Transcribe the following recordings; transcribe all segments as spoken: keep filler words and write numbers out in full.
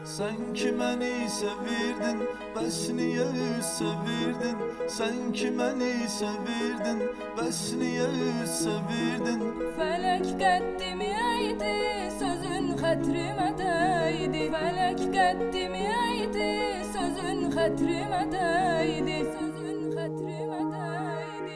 Sen ki məni sevirdin, bəs niyə üz sevirdin? Sen ki məni sevirdin, bəs niyə üz sevirdin? Felek qəddimi əydi, sözün xətrimə dəydi. Felek qəddimi əydi, sözün xətrimə dəydi. Sözün xətrimə dəydi.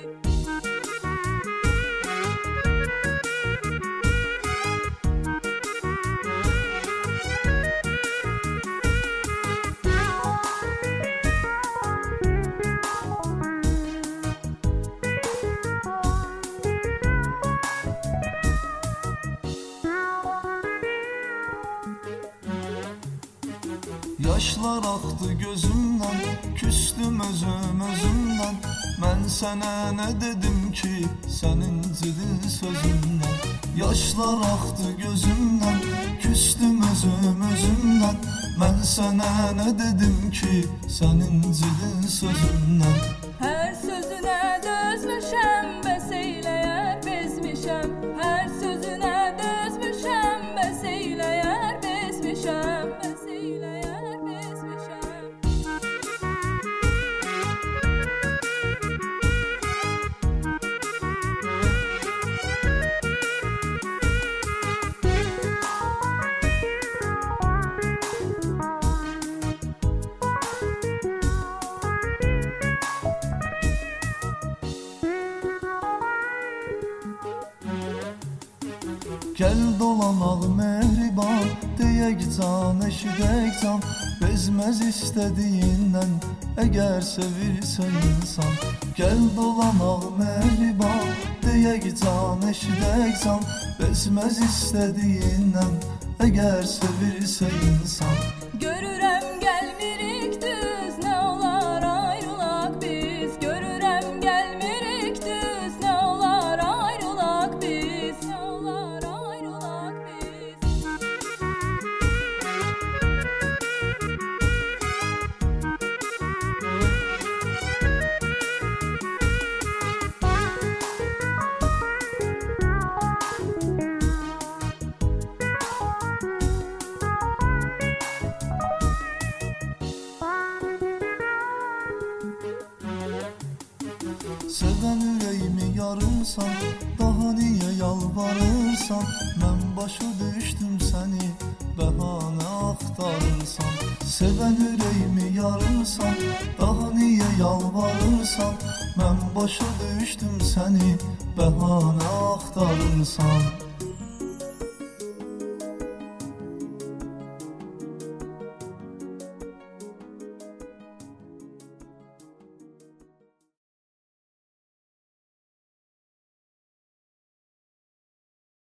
Yaşlar aktı gözümden, küstüm özüm özümden. Ben sana ne dedim ki senin zili sözünden? Yaşlar aktı gözümden, küstüm özüm özümden. Ben sana ne dedim ki senin zili sözünden? Her sözüne dözmüşəm, bəs eyləyər bezmişəm. Her sözüne dözmüşəm, bəs eyləyər bezmişəm. Bəs eyləyər bezmişəm. Gel dolanaq mehriban, deyək can, eşidək can. Bezməz istədiyindən, əgər sevirsən insan. Gel dolanaq mehriban, deyək can, eşidək can. Bezməz istədiyindən, əgər sevirsən insan. Görürəm gəlmirik düz, nə olar ayrılaq biz. Görürəm gəlmirik düz, nə olar ayrılaq biz. Nə olar ayrılaq biz. Sevən ürəyimi yarımsan, daha niyə yalvarırsan? Mən başa düşdüm səni, bəhanə axtarırsan. Sevən ürəyimi yarımsan, daha niyə yalvarırsan? Mən başa düşdüm səni, bəhanə axtarırsan.